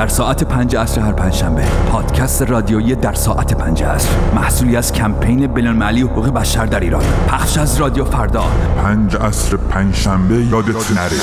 در ساعت 5 عصر هر پنجشنبه. پادکست رادیویی در ساعت 5 عصر، محصولی از کمپین بین‌المللی حقوق بشر در ایران. پخش از رادیو فردا. 5 عصر پنجشنبه یادت نره.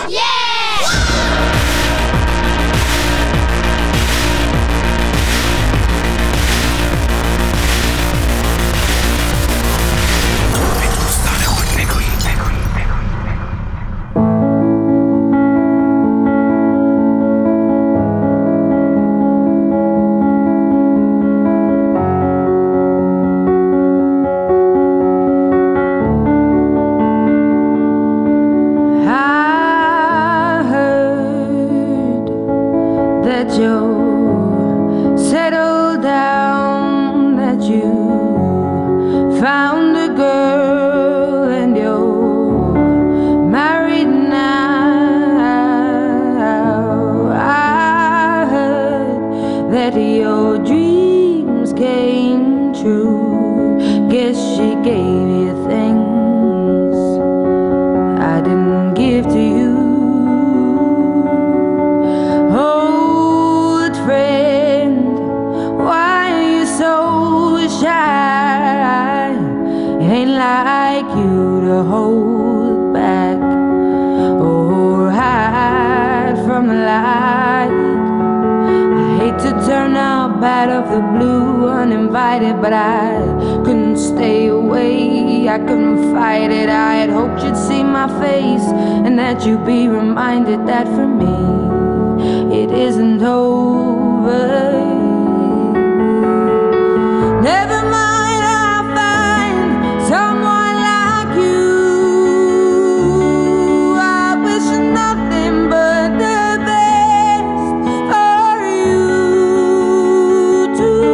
But I couldn't stay away, I couldn't fight it. I had hoped you'd see my face and that you'd be reminded that for me it isn't over. Never mind, I'll find someone like you. I wish nothing but the best for you too.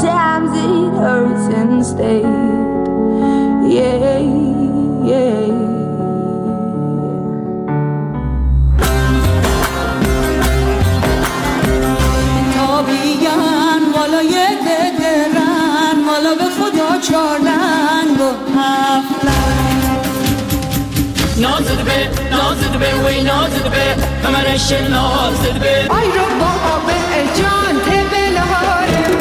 sometimes it hurts instead. Yeah, yeah. تابیان والای ددرن والا به خدا چارلنگ و هفتلنگ نازد به وی نازد به کمرش نازد به آی رو بابا به جان تبل هارم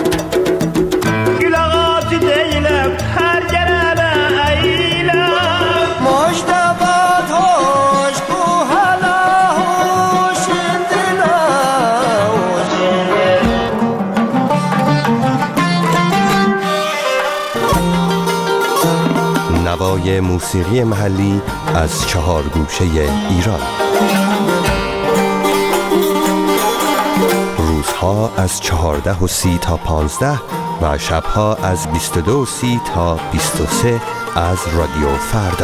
گلاغات دیلم هر گرم ایلم مجدبات هاش کو حالا هوش دلا نوای موسیقی محلی از 4 گوشه ایران. روزها از 14:30 تا 15 و شبها از 22:30 تا 23 از رادیو فردا.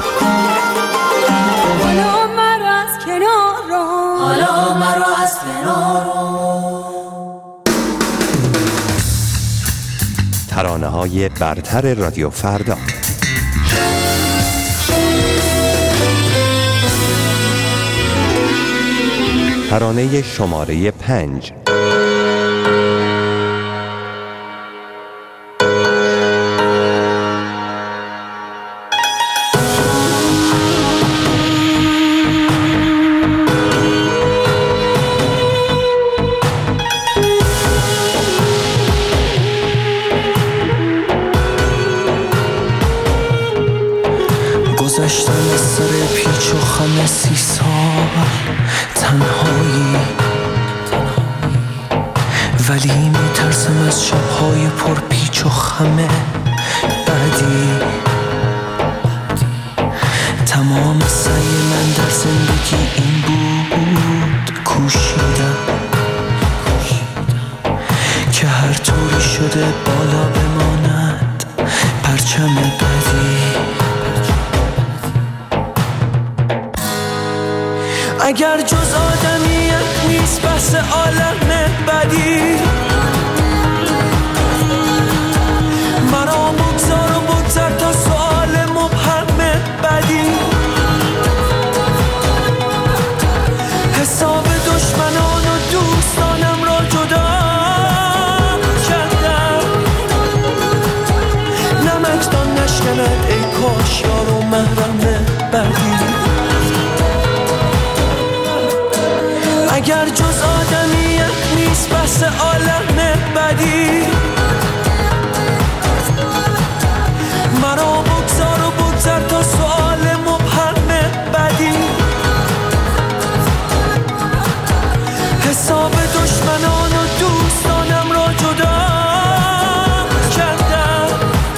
حالا مرا از کنار رو حالا مرا از کنار رو ترانه‌های برتر رادیو فردا. ترانه شماره 5. گذشتن از سر پیچ و خم 30 سال تنهایی ولی میترسم از شبهای پر پیچ و خم بعدی. تمام سعی من در زندگی این بود کوشیدم که هر طوری شده بالا بماند پرچم بعدی. اگر جز آدمیت نیست بس عالم بدی مرا بگذار و بگذر تا سؤال مبهم بدی. حساب دشمنان و دوستانم را جدا کردم. نمکدان نشکند ای کاش یار و محرم بدی. اگر جز آدمیت نیست بس عالم بدی مرا بگذار و بگذر تا سؤال مبهم بدی. حساب دشمنان و دوستانم را جدا کردم.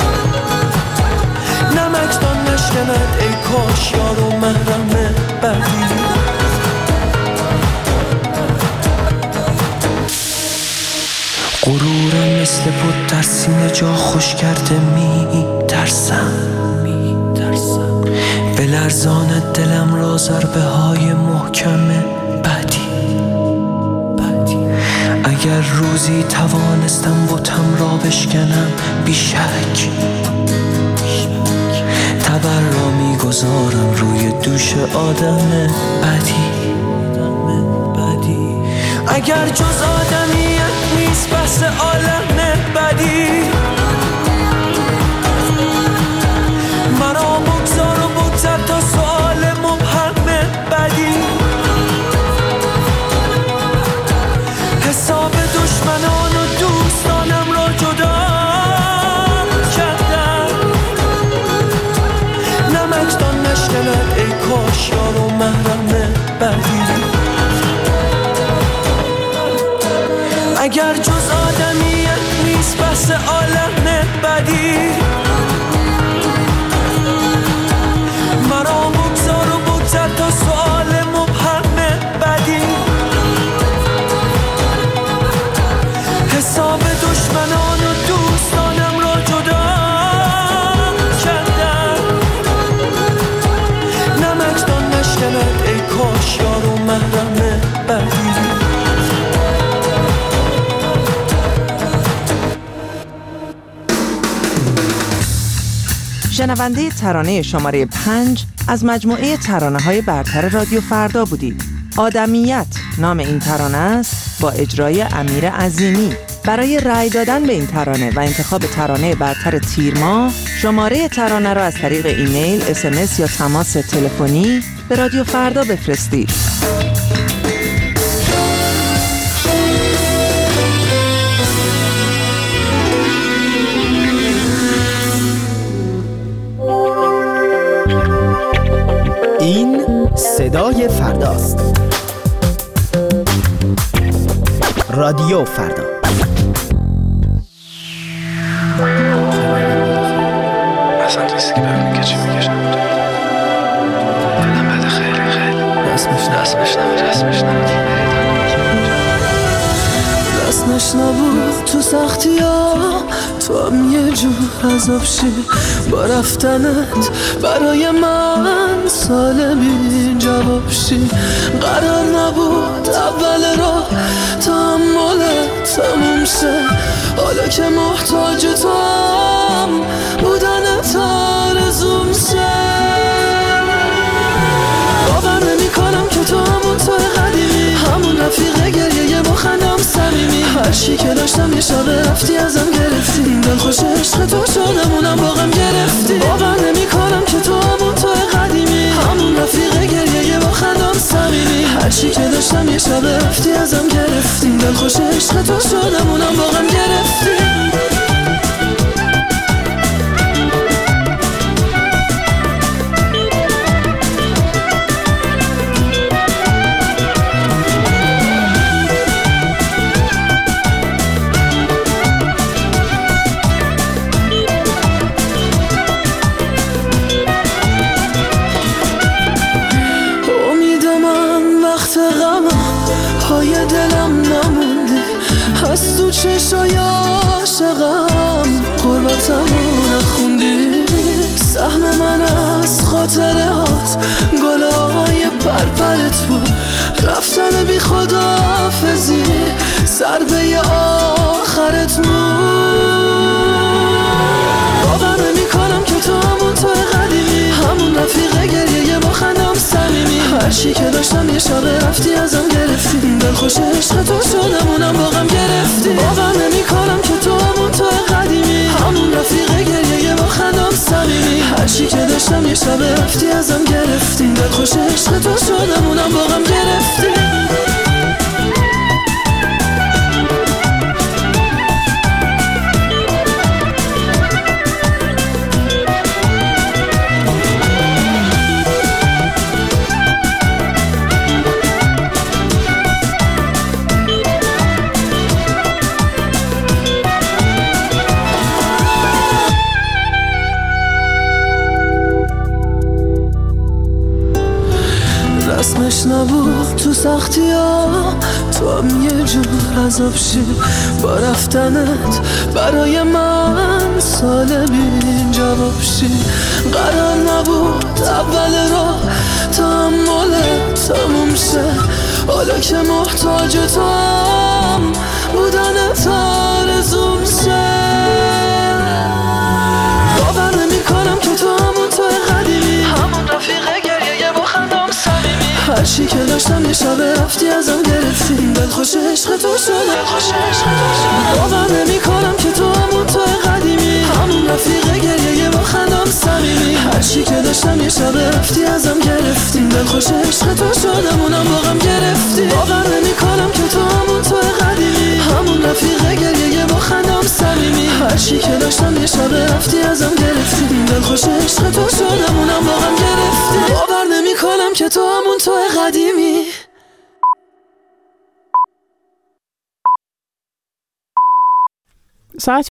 نمکدان نشکند ای کاش یار و محرم بدی. غرورم مثل بود در سینه جا خوش کرده می ترسم بلرزاند دلم را ضربه های محکم بعدی. اگر روزی توانستم بتم را بشکنم بیشک تبر را می گذارم روی دوش آدم بعدی. اگر جز آدمیت نیست بس عالم بدی مرا بگذار و بگذر تا سؤال مبهم بدی. حساب دشمنان و دوستانم را جدا کردم. نمکدان نشکند ای کاش یار و محرم بدی. اگر جز آدمیت نیست بس عالم بدی مرا بگذار و بگذر تا سؤال مبهم بدی. حساب دشمنان و دوستانم را جدا کردم. نمکدان نشکند ای کاش یار و محرم بدی. شنونده ترانه شماره 5 از مجموعه ترانه‌های برتر رادیو فردا بودید. آدمیت نام این ترانه است با اجرای امیر عظیمی. برای رأی دادن به این ترانه و انتخاب ترانه برتر تیر ماه، شماره ترانه را از طریق ایمیل، SMS یا تماس تلفنی به رادیو فردا بفرستید. این صدای فرداست. رادیو فردا. اصلا تویستی که ببینی که چی میگشم دلم بده خیلی خیلی رسمش نبود تو سختی ها، تو هم یه جور عذاب شی با رفتنت برای من سالمی جواب شی. قرار نبود اول راه تحملت تموم شه، حالا که محتاج تو هم بودنت آرزوم شه. باور نمی کنم که تو همون تو قدیمی، همون رفیق گریه با خندم صمیمی. هر چی که داشتم یه شب رفتی ازم گرفتی، دل خوش عشق تو شدم اونم باقم گرفتی. باور نمی کنم که تو همون تو قدیمی، همون رفیق گریه با خندم صمیمی. هر چی که داشتم یه شب رفتی ازم گرفتی، دل خوش عشق تو شدم اونم باقم گرفتی. پای دلم نموندی از تو چشای عاشقم، قربتمو نخوندی. سهم من از خاطرات گلای پرپرت بود، رفتن بی خداحافظی ضربه آخرت بود. باور نمی کنم که تو همون تو قدیمی، همون رفیق گریه با خندم صمیمی. هر چی که داشتم یه شب رفتی ازم گرفتی، دل خوش عشق تو شدم اونم باقم گرفتی. باور نمی کنم که تو همون تو قدیمی، همون رفیق گریه با خندم صمیمی. هر چی که داشتم یه شب رفتی ازم گرفتی، دل خوش عشق تو شدم اونم باقم گرفتی. رسمش نبود تو سختی ها، تو هم یه جور عذاب شی با رفتنت برای من سالمی جواب شی. قرار نبود اول راه تحملت تموم شه، حالا که محتاج تو هم بودنت آرزوم شه. باور نمی کنم که تو همون تو قدیمی، همون رفیق گریه با خندم صمیمی. هر چی که داشتم یه شب رفتی ازم گرفتی، دل خوش عشق تو شدم. باور نمی کنم که تو همون تو قدیمی، همون رفیق گریه با خندم صمیمی. هر چی که داشتم یه شب رفتی ازم گرفتی، دل خوش عشق تو شدم اونم باقم گرفتی. باور نمی کنم که تو همون تو قدیمی، همون رفیق گریه با خندم صمیمی. هر چی که داشتم یه شب رفتی ازم گرفتی، دل خوش عشق تو شدم اونم باقم گرفتی. باور نمی کنم که تو همون تو قدیمی. ساعت